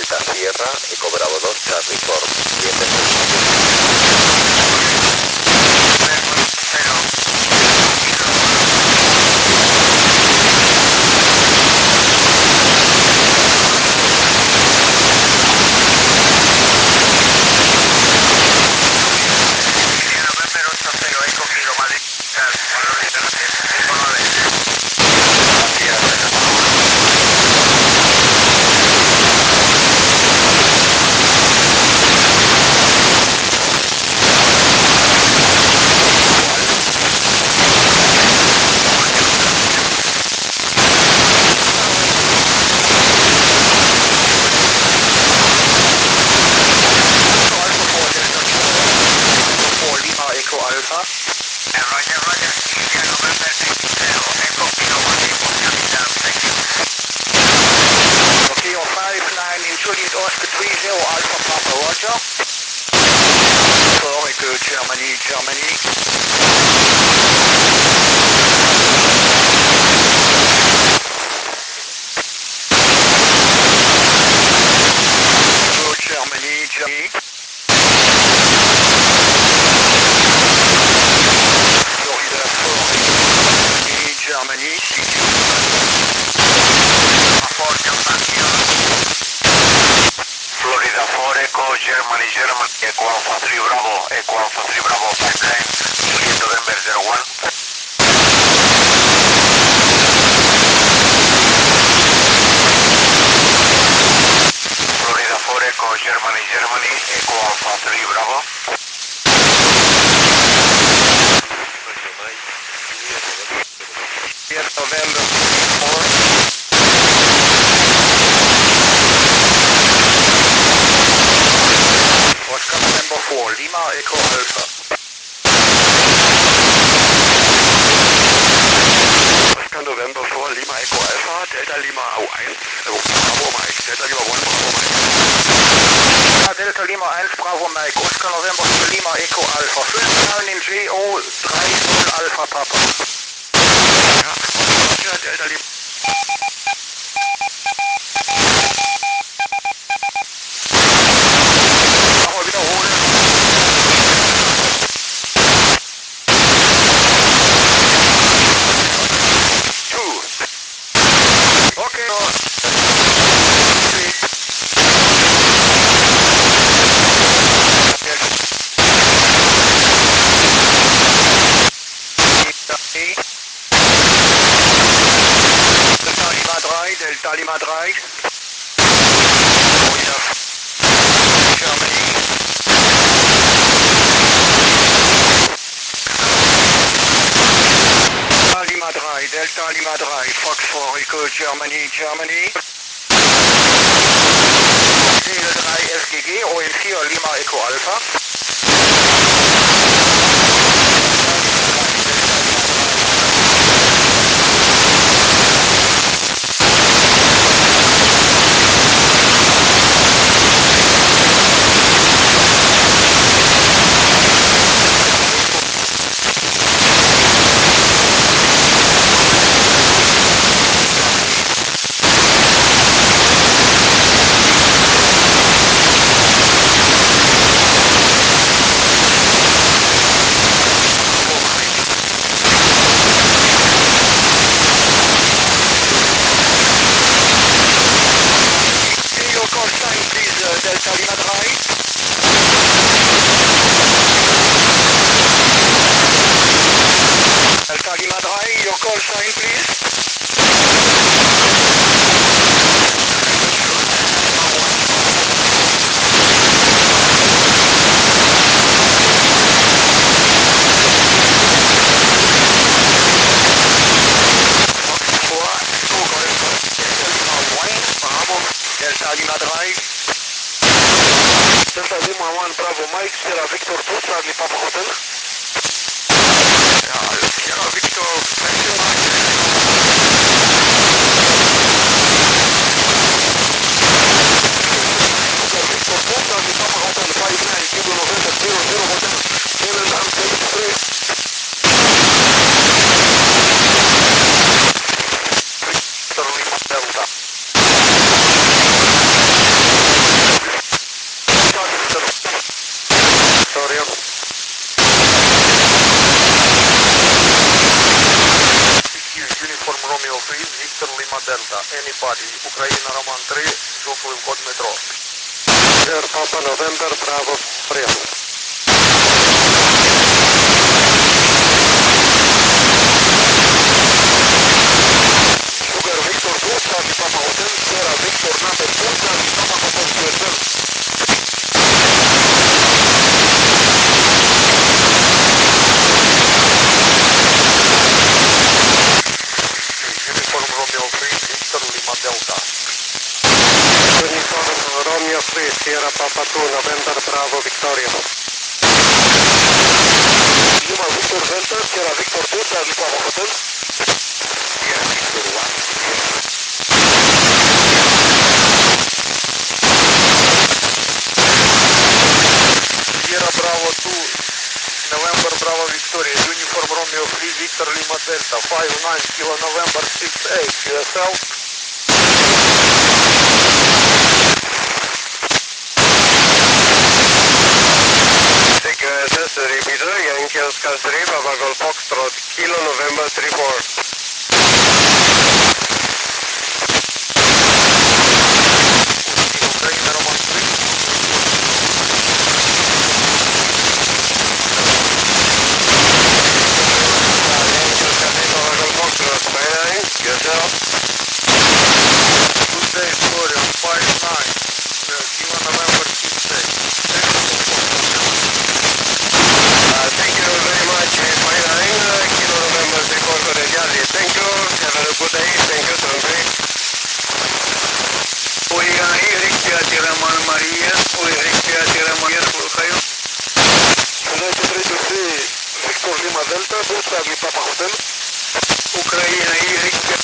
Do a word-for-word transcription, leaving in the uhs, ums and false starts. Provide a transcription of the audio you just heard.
Delta Sierra, Eco Bravo dos, Charlie Corp. Germany, Germany. Go Germany, Germany. Florida four, Germany, Germany. Florida four, Echo, Germany, Germany, Echo Alpha three Bravo, Echo Alpha three Bravo, pipeline, Juliet November zero one. Florida four, Echo, Germany, Germany, Echo Alpha three Bravo. Juliet November four. Oscar November four, Lima Echo Alpha. Oscar November four, Lima Echo Alpha, Delta Lima one, Bravo Mike, Delta Lima one, Bravo Mike. Delta Lima one, Bravo Mike, Oscar November four, Lima Echo Alpha, fünf Zahlen in G O drei null Alpha Papa. Ja, Delta Lima. Delta Lima drei. Florida, Germany. Delta Lima drei, Delta Lima drei, Fox four, Echo, Germany, Germany. Ziel drei F G G, O N vier, Lima Echo Alpha. Delta Lima drei. Delta Lima drei, your call sign please. Delta Lima drei. Delta Lima one, Bravo Mike, Sierra Victor two, Charlie Papa Hotel. Ja, Sierra Victor, Question Mark. Sierra Victor two, Charlie Papa Hotel, five nine, Kilo November zero zero Hotel, seven and seventy-three. Victor Lima Delta. Roman три, звуковий код метро. Sierra Papa November, Bravo, прием. Sugar Victor two, Charlie Papa Hotel, Sierra Victor number two, Charlie Papa Hotel to yourself. Uniform Romeo three, Victor Lima Delta. Uniform Romeo three, Sierra Papa two, November, Bravo, Victoria. Lima Victor Delta, Sierra Victor two, Charlie Papa Hotel. Sierra Victor one, Sierra Bravo two, November Bravo Victoria, Uniform Romeo three, Victor Lima Delta, five nine Kilo November six eight, Q S L. C Q S S, repeater, Yankee Oscar three, Papa Golf Foxtrot, Kilo November three four. Ukraine Roman three. Yankee Oscar three, Papa Golf Foxtrot, five nine, yourself. Good day, Florian, five nine, Kilo November six eight. Uh, thank you very much, five nine, uh, Kilo November three four, cordially. Thank you, have a good day, thank you, Sandri. Ольга, Y пять, Роман Мария, Y пять, Роман, слухаю. United Radio three, Victor Lima Delta, two Charlie Papa Hotel. Украина, Y пять.